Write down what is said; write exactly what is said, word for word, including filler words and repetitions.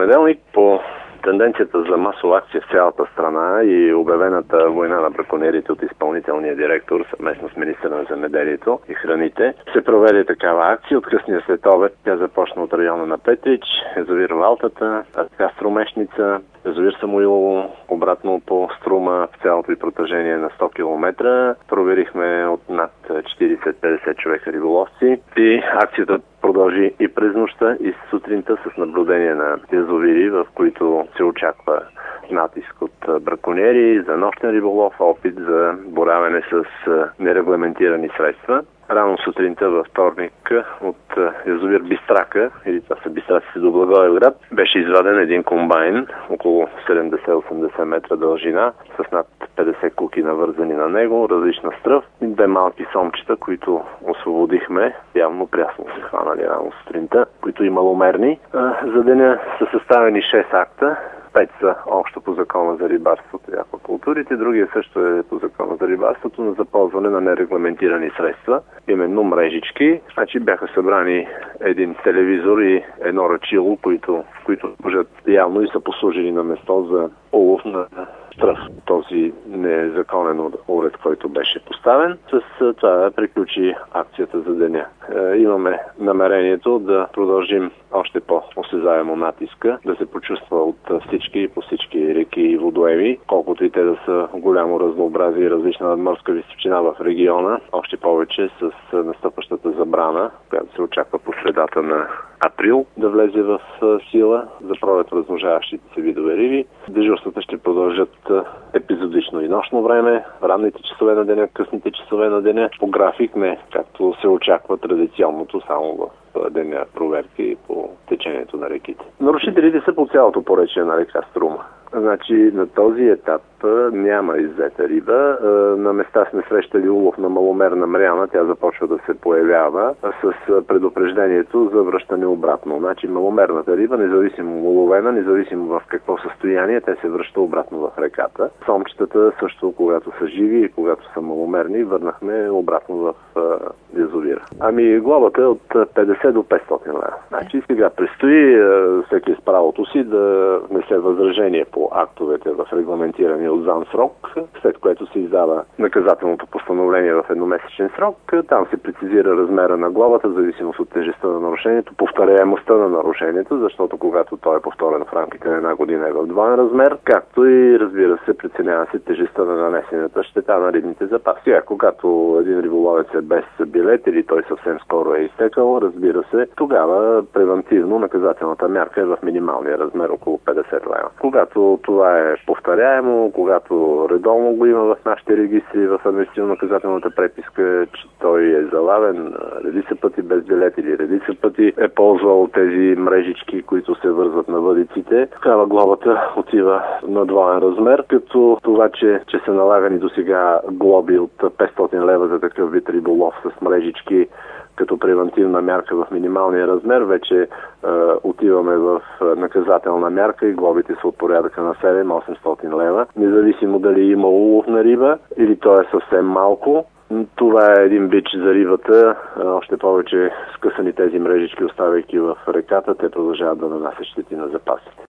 понеделник по тенденцията за масова акция в цялата страна и обявената война на браконерите от изпълнителния директор съвместно с министъра на земеделието и храните се проведе такава акция. От късния следобед тя започна от района на Петрич, язовир Валтата, река Струмешница, язовир Самуилово, обратно по Струма в цялото и протежение на сто километра. Проверихме от над четирийсет до петдесет човека риболовци и акцията продължи и през нощта, и сутринта с наблюдение на язовири, в които се очаква натиск от браконери за нощен риболов, опит за боравене с нерегламентирани средства. Рано сутринта във вторник от язовир Бистрака, или това са Бистраците до Благоевград, беше изваден един комбайн, около седемдесет до осемдесет метра дължина, с над петдесет куки навързани на него, различна стръв и две малки сомчета, които освободихме, явно прясно се хванали рано сутринта, които и маломерни. За деня са съставени шест акта. Пет са общо по закона за рибарството и аквакултурите, другия също е по закона за рибарството, но за ползване на нерегламентирани средства, именно мрежички. Значи бяха събрани един телевизор и едно ръчило, които, които служат явно и са послужили на место за улов на стръв. Този незаконен уред, който беше поставен. С това приключи акцията за деня. Имаме намерението да продължим още по-осезаемо натиска, да се почувства от всички, по всички реки и водоеми, колкото и те да са голямо разнообразие и различна надморска височина в региона, още повече с настъпващата забрана, която се очаква по средата на април да влезе в сила за пролет размножаващите се видове риби. Дежурствата ще продължат епизодично и нощно време, ранните часове на деня, късните часове на деня, по график не, както се очаква традиционното, само в деня проверки по течението на реките. Нарушителите са по цялото поречие на река Струма. Значи на този етап няма иззета риба. На места сме срещали улов на маломерна мряна, тя започва да се появява с предупреждението за връщане обратно. Значи маломерната риба, независимо уловена, независимо в какво състояние, те се връща обратно в реката. Сомчетата също, когато са живи и когато са маломерни, върнахме обратно в язовира. Ами глобата е от петдесет до петстотин лева. Значи сега предстои всеки с правото си да внесе възражение по актовете в регламентирания от ЗАН срок, след което се издава наказателното постановление в едномесечен срок. Там се прецизира размера на глобата, в зависимост от тежестта на нарушението, повторяемостта на нарушението, защото когато той е повторен в рамките на една година е в двоен размер, както и, разбира се, преценява се тежестта на нанесената щета на рибните запаси. Сега, когато един риболовец е без билет или той съвсем скоро е изтекал, разбира се, тогава превентивно наказателната мярка е в минималния размер около петдесет лева. Когато това е повторяемо, когато редовно го има в нашите регистри, в административно-наказателната преписка, че той е залавен редица пъти без билет или редица пъти е ползвал тези мрежички, които се вързват на въдиците, такава глобата отива на двоен размер, като това, че, че са налагани до сега глоби от петстотин лева за такъв вид риболов с мрежички, като превентивна мярка в минималния размер, вече е, отиваме в наказателна мярка и глобите са от порядъка на седем до осемстотин лева. Независимо дали има улов на риба или то е съвсем малко, това е един бич за рибата. Още повече скъсани тези мрежички, оставяйки в реката, те продължават да нанасят щети на запасите.